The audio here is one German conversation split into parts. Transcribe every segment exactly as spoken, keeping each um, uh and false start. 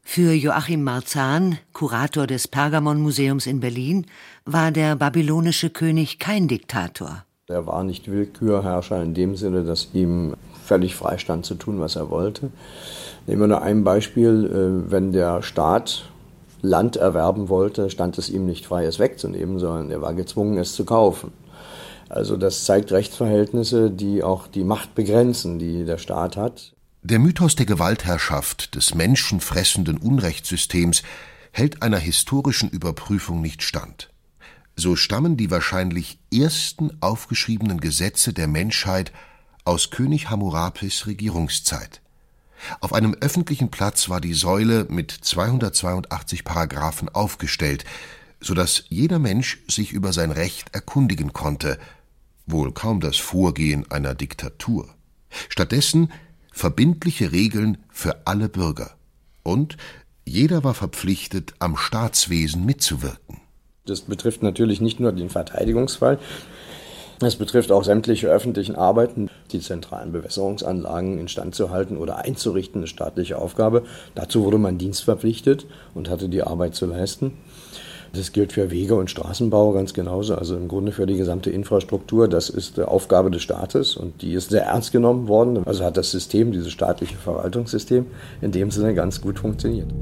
Für Joachim Marzahn, Kurator des Pergamon-Museums in Berlin, war der babylonische König kein Diktator. Er war nicht Willkürherrscher in dem Sinne, dass ihm völlig freistand zu tun, was er wollte. Nehmen wir nur ein Beispiel. Wenn der Staat Land erwerben wollte, stand es ihm nicht frei, es wegzunehmen, sondern er war gezwungen, es zu kaufen. Also das zeigt Rechtsverhältnisse, die auch die Macht begrenzen, die der Staat hat. Der Mythos der Gewaltherrschaft, des menschenfressenden Unrechtssystems, hält einer historischen Überprüfung nicht stand. So stammen die wahrscheinlich ersten aufgeschriebenen Gesetze der Menschheit aus König Hammurapis Regierungszeit. Auf einem öffentlichen Platz war die Säule mit zweihundertzweiundachtzig Paragraphen aufgestellt, sodass jeder Mensch sich über sein Recht erkundigen konnte, wohl kaum das Vorgehen einer Diktatur. Stattdessen verbindliche Regeln für alle Bürger. Und jeder war verpflichtet, am Staatswesen mitzuwirken. Das betrifft natürlich nicht nur den Verteidigungsfall, es betrifft auch sämtliche öffentlichen Arbeiten, die zentralen Bewässerungsanlagen instand zu halten oder einzurichten, eine staatliche Aufgabe. Dazu wurde man dienstverpflichtet und hatte die Arbeit zu leisten. Das gilt für Wege und Straßenbau ganz genauso, also im Grunde für die gesamte Infrastruktur. Das ist die Aufgabe des Staates und die ist sehr ernst genommen worden. Also hat das System, dieses staatliche Verwaltungssystem, in dem Sinne ganz gut funktioniert.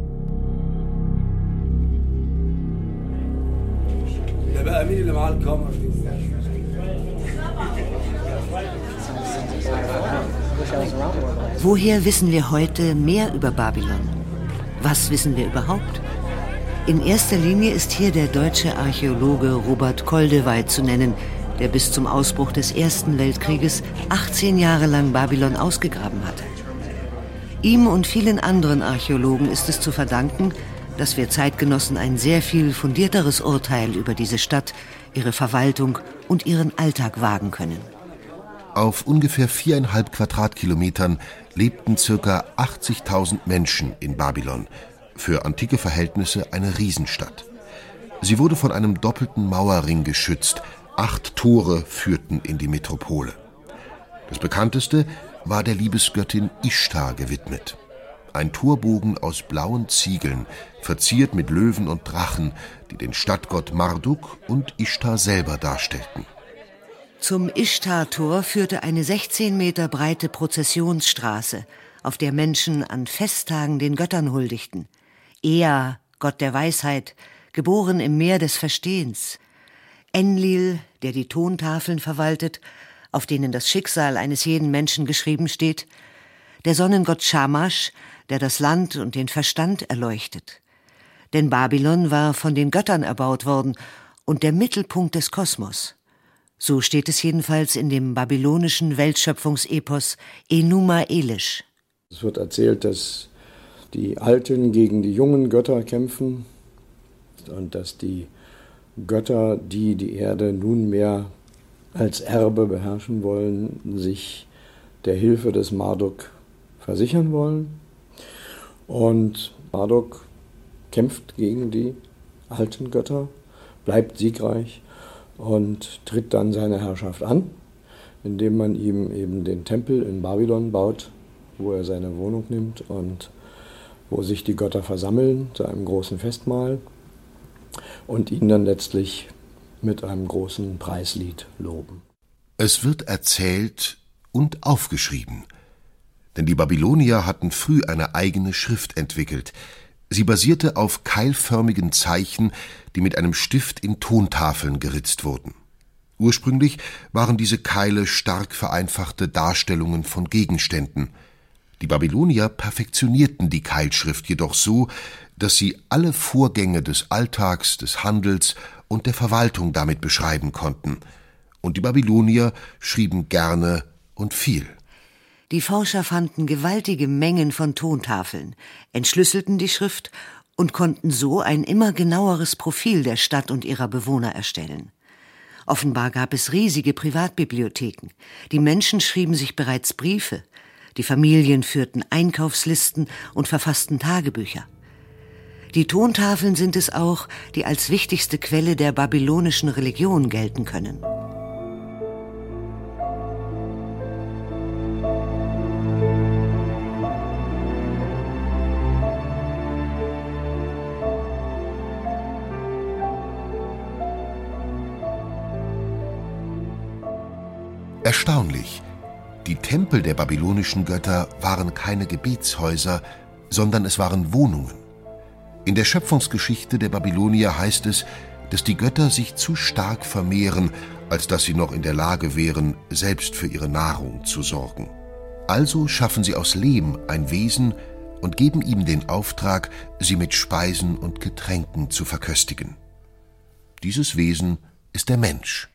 Woher wissen wir heute mehr über Babylon? Was wissen wir überhaupt? In erster Linie ist hier der deutsche Archäologe Robert Koldewey zu nennen, der bis zum Ausbruch des Ersten Weltkrieges achtzehn Jahre lang Babylon ausgegraben hatte. Ihm und vielen anderen Archäologen ist es zu verdanken, dass wir Zeitgenossen ein sehr viel fundierteres Urteil über diese Stadt, ihre Verwaltung und ihren Alltag wagen können. Auf ungefähr viereinhalb Quadratkilometern lebten circa achtzigtausend Menschen in Babylon, für antike Verhältnisse eine Riesenstadt. Sie wurde von einem doppelten Mauerring geschützt, acht Tore führten in die Metropole. Das bekannteste war der Liebesgöttin Ischtar gewidmet. Ein Torbogen aus blauen Ziegeln, verziert mit Löwen und Drachen, die den Stadtgott Marduk und Ischtar selber darstellten. Zum Ischtar-Tor führte eine sechzehn Meter breite Prozessionsstraße, auf der Menschen an Festtagen den Göttern huldigten. Ea, Gott der Weisheit, geboren im Meer des Verstehens. Enlil, der die Tontafeln verwaltet, auf denen das Schicksal eines jeden Menschen geschrieben steht. Der Sonnengott Shamash, der das Land und den Verstand erleuchtet. Denn Babylon war von den Göttern erbaut worden und der Mittelpunkt des Kosmos. So steht es jedenfalls in dem babylonischen Weltschöpfungsepos Enuma Elish. Es wird erzählt, dass die Alten gegen die jungen Götter kämpfen und dass die Götter, die die Erde nunmehr als Erbe beherrschen wollen, sich der Hilfe des Marduk versichern wollen. Und Marduk kämpft gegen die alten Götter, bleibt siegreich und tritt dann seine Herrschaft an, indem man ihm eben den Tempel in Babylon baut, wo er seine Wohnung nimmt und wo sich die Götter versammeln zu einem großen Festmahl und ihn dann letztlich mit einem großen Preislied loben. Es wird erzählt und aufgeschrieben. Denn die Babylonier hatten früh eine eigene Schrift entwickelt. Sie basierte auf keilförmigen Zeichen, die mit einem Stift in Tontafeln geritzt wurden. Ursprünglich waren diese Keile stark vereinfachte Darstellungen von Gegenständen. Die Babylonier perfektionierten die Keilschrift jedoch so, dass sie alle Vorgänge des Alltags, des Handels und der Verwaltung damit beschreiben konnten. Und die Babylonier schrieben gerne und viel. Die Forscher fanden gewaltige Mengen von Tontafeln, entschlüsselten die Schrift und konnten so ein immer genaueres Profil der Stadt und ihrer Bewohner erstellen. Offenbar gab es riesige Privatbibliotheken. Die Menschen schrieben sich bereits Briefe. Die Familien führten Einkaufslisten und verfassten Tagebücher. Die Tontafeln sind es auch, die als wichtigste Quelle der babylonischen Religion gelten können. Erstaunlich, die Tempel der babylonischen Götter waren keine Gebetshäuser, sondern es waren Wohnungen. In der Schöpfungsgeschichte der Babylonier heißt es, dass die Götter sich zu stark vermehren, als dass sie noch in der Lage wären, selbst für ihre Nahrung zu sorgen. Also schaffen sie aus Lehm ein Wesen und geben ihm den Auftrag, sie mit Speisen und Getränken zu verköstigen. Dieses Wesen ist der Mensch.